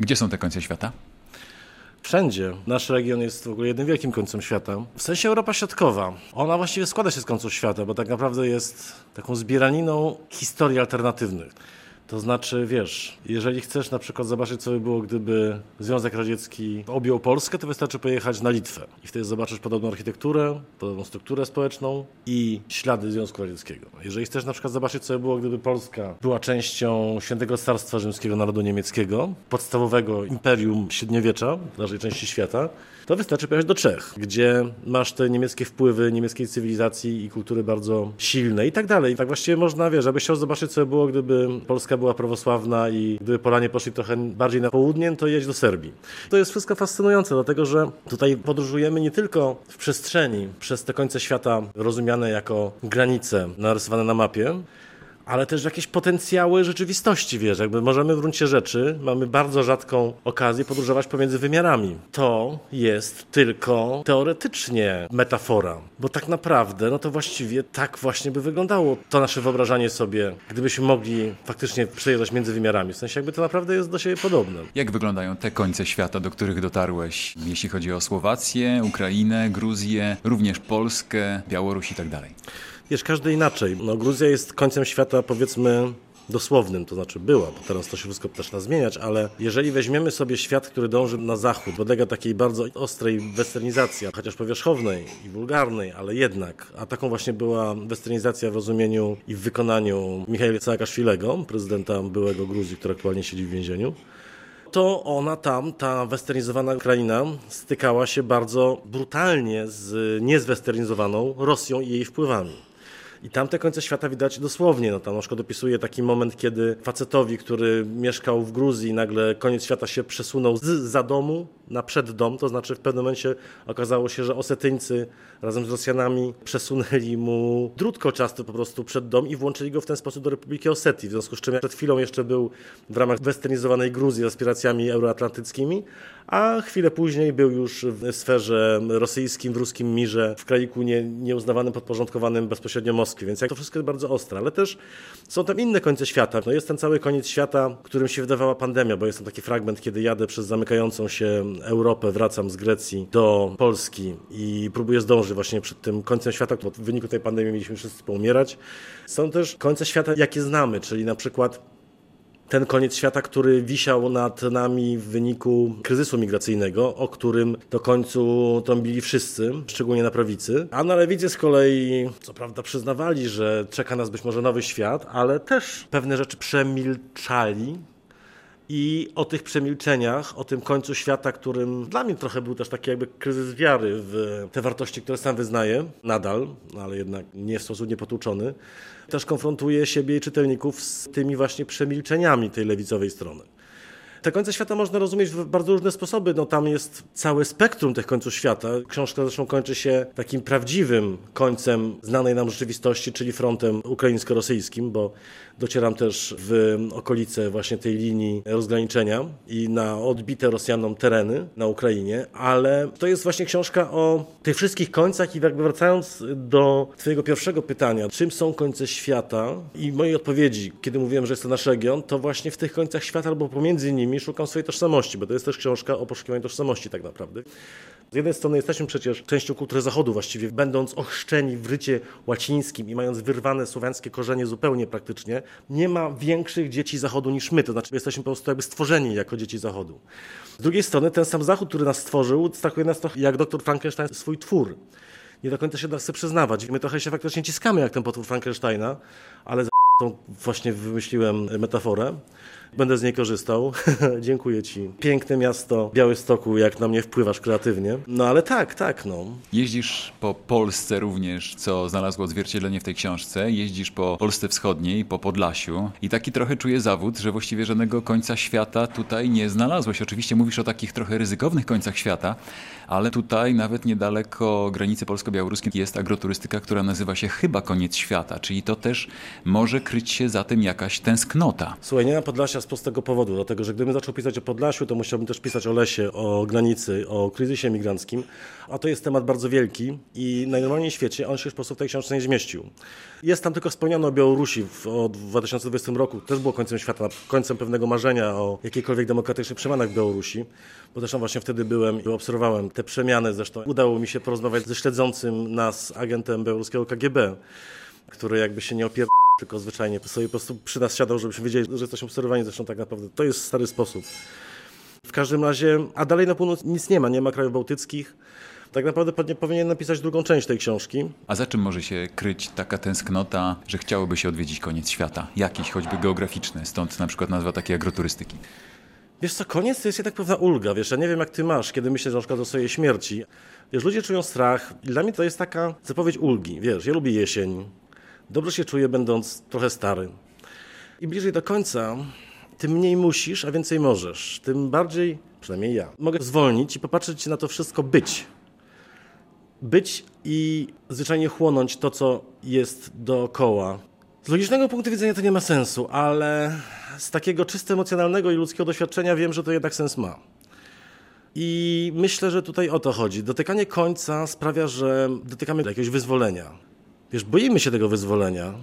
Gdzie są te końce świata? Wszędzie. Nasz region jest w ogóle jednym wielkim końcem świata. W sensie Europa Środkowa. Ona właściwie składa się z końców świata, bo tak naprawdę jest taką zbieraniną historii alternatywnych. To znaczy, wiesz, jeżeli chcesz na przykład zobaczyć, co by było, gdyby Związek Radziecki objął Polskę, to wystarczy pojechać na Litwę. I wtedy zobaczysz podobną architekturę, podobną strukturę społeczną i ślady Związku Radzieckiego. Jeżeli chcesz na przykład zobaczyć, co by było, gdyby Polska była częścią Świętego Carstwa Rzymskiego Narodu Niemieckiego, podstawowego imperium średniowiecza w naszej części świata, to wystarczy pojechać do Czech, gdzie masz te niemieckie wpływy niemieckiej cywilizacji i kultury bardzo silne i tak dalej. Tak właściwie można, wiesz, abyś chciał zobaczyć, co by było, gdyby Polska była prawosławna i gdyby Polanie poszli trochę bardziej na południe, to jedź do Serbii. To jest wszystko fascynujące, dlatego że tutaj podróżujemy nie tylko w przestrzeni przez te końce świata rozumiane jako granice narysowane na mapie, ale też jakieś potencjały rzeczywistości, wiesz, jakby możemy w gruncie rzeczy, mamy bardzo rzadką okazję podróżować pomiędzy wymiarami. To jest tylko teoretycznie metafora, bo tak naprawdę, no to właściwie tak właśnie by wyglądało to nasze wyobrażanie sobie, gdybyśmy mogli faktycznie przejeżdżać między wymiarami, w sensie jakby to naprawdę jest do siebie podobne. Jak wyglądają te końce świata, do których dotarłeś, jeśli chodzi o Słowację, Ukrainę, Gruzję, również Polskę, Białoruś i tak dalej? Wiesz, każdy inaczej. No, Gruzja jest końcem świata, powiedzmy, dosłownym, to znaczy była, bo teraz to się wszystko zaczyna zmieniać, ale jeżeli weźmiemy sobie świat, który dąży na zachód, podlega takiej bardzo ostrej westernizacji, chociaż powierzchownej i wulgarnej, ale jednak, a taką właśnie była westernizacja w rozumieniu i w wykonaniu Michaila Saakaszwilego, prezydenta byłego Gruzji, który aktualnie siedzi w więzieniu, to ona tam, ta westernizowana kraina, stykała się bardzo brutalnie z niezwesternizowaną Rosją i jej wpływami. I tamte końce świata widać dosłownie. No tam na przykład opisuje taki moment, kiedy facetowi, który mieszkał w Gruzji, nagle koniec świata się przesunął za domu na przeddom, to znaczy w pewnym momencie okazało się, że Osetyńcy razem z Rosjanami przesunęli mu drut kolczasty po prostu przed dom i włączyli go w ten sposób do Republiki Osetii, w związku z czym przed chwilą jeszcze był w ramach westernizowanej Gruzji z aspiracjami euroatlantyckimi, a chwilę później był już w sferze rosyjskim, w ruskim mirze, w kraiku nieuznawanym, podporządkowanym bezpośrednio Moskwie, więc jak to wszystko jest bardzo ostre, ale też są tam inne końce świata. No jest ten cały koniec świata, którym się wydawała pandemia, bo jest tam taki fragment, kiedy jadę przez zamykającą się Europę, wracam z Grecji do Polski i próbuję zdążyć właśnie przed tym końcem świata, bo w wyniku tej pandemii mieliśmy wszyscy poumierać. Są też końce świata, jakie znamy, czyli na przykład ten koniec świata, który wisiał nad nami w wyniku kryzysu migracyjnego, o którym do końcu trąbili wszyscy, szczególnie na prawicy. A na lewicy z kolei, co prawda, przyznawali, że czeka nas być może nowy świat, ale też pewne rzeczy przemilczali. I o tych przemilczeniach, o tym końcu świata, którym dla mnie trochę był też taki jakby kryzys wiary w te wartości, które sam wyznaję, nadal, ale jednak nie w sposób niepotłuczony, też konfrontuje siebie i czytelników z tymi właśnie przemilczeniami tej lewicowej strony. Te końce świata można rozumieć w bardzo różne sposoby. No, tam jest całe spektrum tych końców świata. Książka zresztą kończy się takim prawdziwym końcem znanej nam rzeczywistości, czyli frontem ukraińsko-rosyjskim, bo docieram też w okolice właśnie tej linii rozgraniczenia i na odbite Rosjanom tereny na Ukrainie, ale to jest właśnie książka o tych wszystkich końcach i jakby wracając do twojego pierwszego pytania, czym są końce świata i mojej odpowiedzi, kiedy mówiłem, że jest to nasz region, to właśnie w tych końcach świata albo pomiędzy nimi szukam swojej tożsamości, bo to jest też książka o poszukiwaniu tożsamości tak naprawdę. Z jednej strony jesteśmy przecież częścią kultury Zachodu właściwie, będąc ochrzczeni w rycie łacińskim i mając wyrwane słowiańskie korzenie zupełnie praktycznie, nie ma większych dzieci Zachodu niż my, to znaczy jesteśmy po prostu jakby stworzeni jako dzieci Zachodu. Z drugiej strony ten sam Zachód, który nas stworzył, traktuje nas trochę jak doktor Frankenstein swój twór. Nie do końca się da chce przyznawać. My trochę się faktycznie ciskamy jak ten potwór Frankensteina, ale tą właśnie wymyśliłem metaforę. Będę z niej korzystał. Dziękuję Ci. Piękne miasto Białegostoku, jak na mnie wpływasz kreatywnie. No ale tak, no. Jeździsz po Polsce również, co znalazło odzwierciedlenie w tej książce. Jeździsz po Polsce Wschodniej, po Podlasiu i taki trochę czuję zawód, że właściwie żadnego końca świata tutaj nie znalazłeś. Oczywiście mówisz o takich trochę ryzykownych końcach świata, ale tutaj nawet niedaleko granicy polsko-białoruskiej jest agroturystyka, która nazywa się chyba Koniec Świata, czyli to też może kryć się za tym jakaś tęsknota. Słuchaj, nie ma Podlasia z prostego powodu, dlatego że gdybym zaczął pisać o Podlasiu, to musiałbym też pisać o lesie, o granicy, o kryzysie migranckim, a to jest temat bardzo wielki i najnormalniej w świecie on się już po prostu w tej książce nie zmieścił. Jest tam tylko wspomniano o Białorusi w 2020 roku, też było końcem świata, końcem pewnego marzenia o jakiejkolwiek demokratycznych przemianach w Białorusi, bo zresztą właśnie wtedy byłem i obserwowałem te przemiany, zresztą udało mi się porozmawiać ze śledzącym nas agentem białoruskiego KGB, który jakby się nie opierdolił, tylko zwyczajnie sobie po prostu przy nas siadał, żebyśmy wiedzieli, że jesteśmy obserwowani. Zresztą tak naprawdę to jest stary sposób. W każdym razie, a dalej na północ nic nie ma krajów bałtyckich. Tak naprawdę powinien napisać drugą część tej książki. A za czym może się kryć taka tęsknota, że chciałoby się odwiedzić koniec świata? Jakiś, choćby geograficzny, stąd na przykład nazwa takiej agroturystyki. Wiesz co, koniec to jest jednak pewna ulga, wiesz, ja nie wiem jak ty masz, kiedy myślisz na przykład o swojej śmierci. Wiesz, ludzie czują strach i dla mnie to jest taka zapowiedź ulgi, wiesz, ja lubię jesień, dobrze się czuję będąc trochę stary. Im bliżej do końca, tym mniej musisz, a więcej możesz, tym bardziej, przynajmniej ja, mogę zwolnić i popatrzeć na to wszystko być i zwyczajnie chłonąć to, co jest dookoła. Z logicznego punktu widzenia to nie ma sensu, ale z takiego czysto emocjonalnego i ludzkiego doświadczenia wiem, że to jednak sens ma. I myślę, że tutaj o to chodzi. Dotykanie końca sprawia, że dotykamy jakiegoś wyzwolenia. Wiesz, boimy się tego wyzwolenia,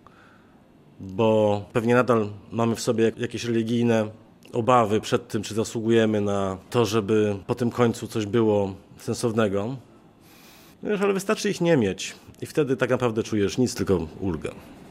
bo pewnie nadal mamy w sobie jakieś religijne obawy przed tym, czy zasługujemy na to, żeby po tym końcu coś było sensownego. Wiesz, ale wystarczy ich nie mieć i wtedy tak naprawdę czujesz nic, tylko ulgę.